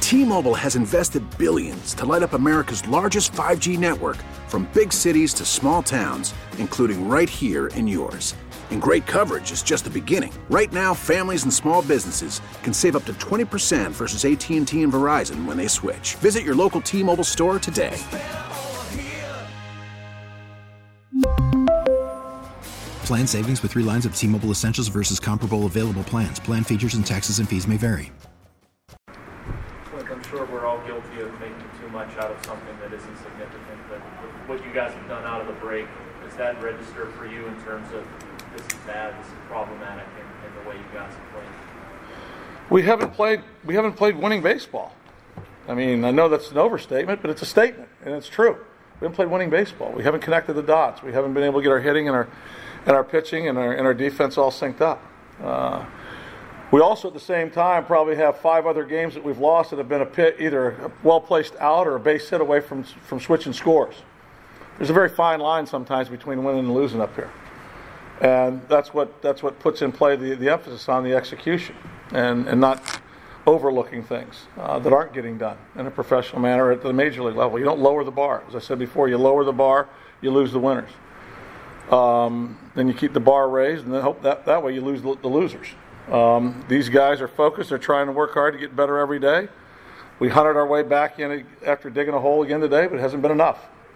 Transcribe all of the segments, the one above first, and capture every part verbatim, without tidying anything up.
T-Mobile has invested billions to light up America's largest five G network, from big cities to small towns, including right here in yours. And great coverage is just the beginning. Right now, families and small businesses can save up to twenty percent versus A T and T and Verizon when they switch. Visit your local T-Mobile store today. Plan savings with three lines of T-Mobile Essentials versus comparable available plans. Plan features and taxes and fees may vary. Look, I'm sure we're all guilty of making too much out of something that isn't significant, but what you guys have done out of the break, does that register for you in terms of this is bad, this is problematic in, in the way you guys have played? We haven't played we haven't played winning baseball. I mean, I know that's an overstatement, but it's a statement, and it's true. We haven't played winning baseball. We haven't connected the dots. We haven't been able to get our hitting and our and our pitching and our and our defense all synced up. Uh, we also, at the same time, probably have five other games that we've lost that have been a pit, either a well-placed out or a base hit away from from switching scores. There's a very fine line sometimes between winning and losing up here, and that's what that's what puts in play the, the emphasis on the execution and and not overlooking things uh, that aren't getting done in a professional manner at the major league level. You don't lower the bar. As I said before, you lower the bar, you lose the winners. Um, then you keep the bar raised, and then hope that that way you lose the, the losers. Um, these guys are focused. They're trying to work hard to get better every day. We hunted our way back in after digging a hole again today, but it hasn't been enough.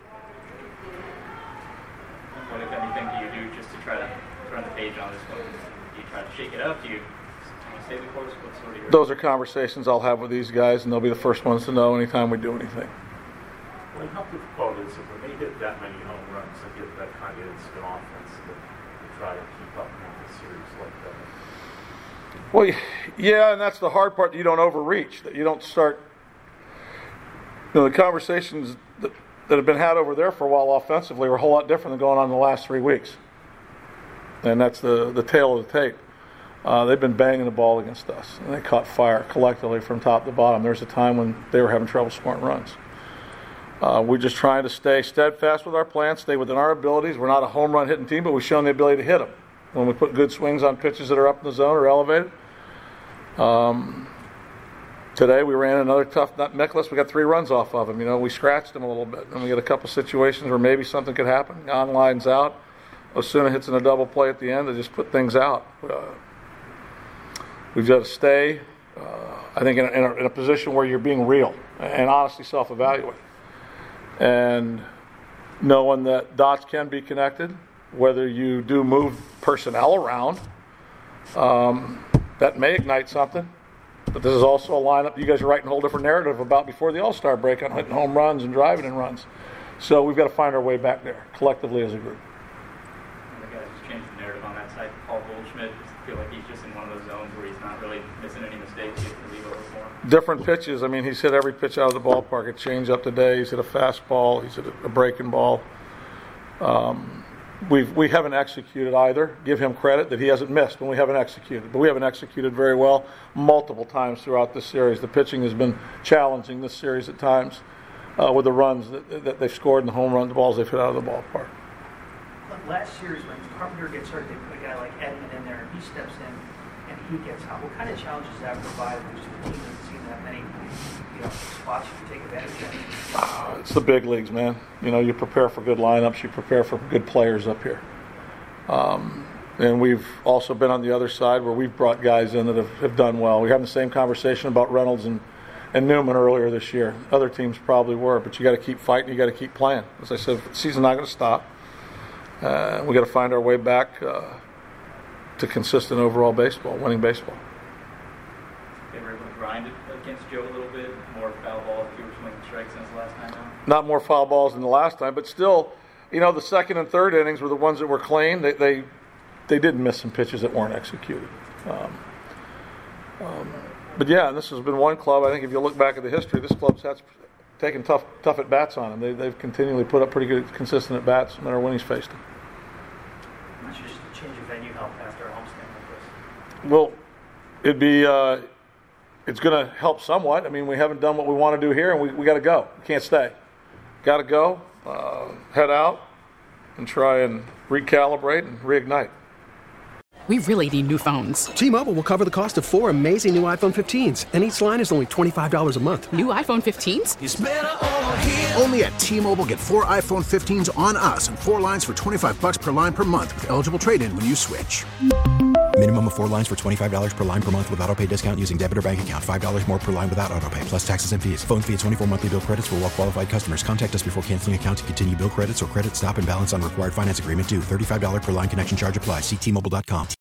What, if anything, do you do just to try to turn the page on this one? Do you try to shake it up? Do you, do you stay the course? What sort of your... Those are conversations I'll have with these guys, and they'll be the first ones to know anytime we do anything. Well, how difficult is it when they hit that many home runs and get that kind of instant offense to, to try to keep up in a series like that? Well, yeah, and that's the hard part, that you don't overreach, that you don't start, you know, the conversations that, that have been had over there for a while offensively are a whole lot different than going on in the last three weeks. And that's the, the tail of the tape. Uh, they've been banging the ball against us, and they caught fire collectively from top to bottom. There was a time when they were having trouble scoring runs. Uh, we're just trying to stay steadfast with our plan, stay within our abilities. We're not a home run hitting team, but we've shown the ability to hit them when we put good swings on pitches that are up in the zone or elevated. Um, today we ran another tough nut Nicholas. We got three runs off of him. You know, we scratched him a little bit, and we got a couple situations where maybe something could happen. On lines out. Osuna hits in a double play at the end to just put things out. Uh, we've got to stay, uh, I think, in a, in, a, in a position where you're being real and honestly self-evaluate. And knowing that dots can be connected, whether you do move personnel around, um, that may ignite something. But this is also a lineup you guys are writing a whole different narrative about before the All-Star break on hitting home runs and driving in runs. So we've got to find our way back there, collectively as a group. The guys just changed the narrative on that side. Paul Goldschmidt, I feel like he's just in one of those zones where he's not really missing any mistakes. He can leave over more. Different pitches. I mean, he's hit every pitch out of the ballpark. A change up today. He's hit a fastball. He's hit a breaking ball. Um, we've, we haven't executed either. Give him credit that he hasn't missed when we haven't executed. But we haven't executed very well multiple times throughout this series. The pitching has been challenging this series at times uh, with the runs that, that they've scored and the home runs, the balls they've hit out of the ballpark. Last series, when Carpenter gets hurt, they put a guy like Edmund in there, and he steps in, and he gets out. What kind of challenges does that provide? Because the team doesn't seem that many, you know, spots you can take advantage of. Uh, it's the big leagues, man. You know, you prepare for good lineups, you prepare for good players up here. Um, and we've also been on the other side where we've brought guys in that have, have done well. We were having the same conversation about Reynolds and, and Newman earlier this year. Other teams probably were, but you got to keep fighting, you got to keep playing. As I said, the season's not going to stop. Uh, we got to find our way back uh, to consistent overall baseball, winning baseball. They were able to grind it against Joe a little bit, more foul balls, fewer swinging strikes since the last time out. Not more foul balls than the last time, but still, you know, the second and third innings were the ones that were clean. They they, they did miss some pitches that weren't executed. Um, um, but yeah, this has been one club. I think if you look back at the history, this club's had taken tough tough at bats on them. They, they've continually put up pretty good, consistent at bats no matter when he's faced them. How much does the change of venue help after a homestand like this? Well, it'd be uh, it's going to help somewhat. I mean, we haven't done what we want to do here, and we we got to go. We can't stay. Got to go. Uh, head out and try and recalibrate and reignite. We really need new phones. T-Mobile will cover the cost of four amazing new iPhone fifteens, and each line is only twenty-five dollars a month. New iPhone fifteens? It's better over here. Only at T-Mobile, get four iPhone fifteens on us and four lines for twenty-five bucks per line per month with eligible trade-in when you switch. Minimum of four lines for twenty-five dollars per line per month with autopay discount using debit or bank account. five dollars more per line without autopay, plus taxes and fees. Phone fee at twenty-four monthly bill credits for well-qualified customers. Contact us before canceling account to continue bill credits or credit stop and balance on required finance agreement due. thirty-five dollars per line connection charge applies. See T Mobile dot com.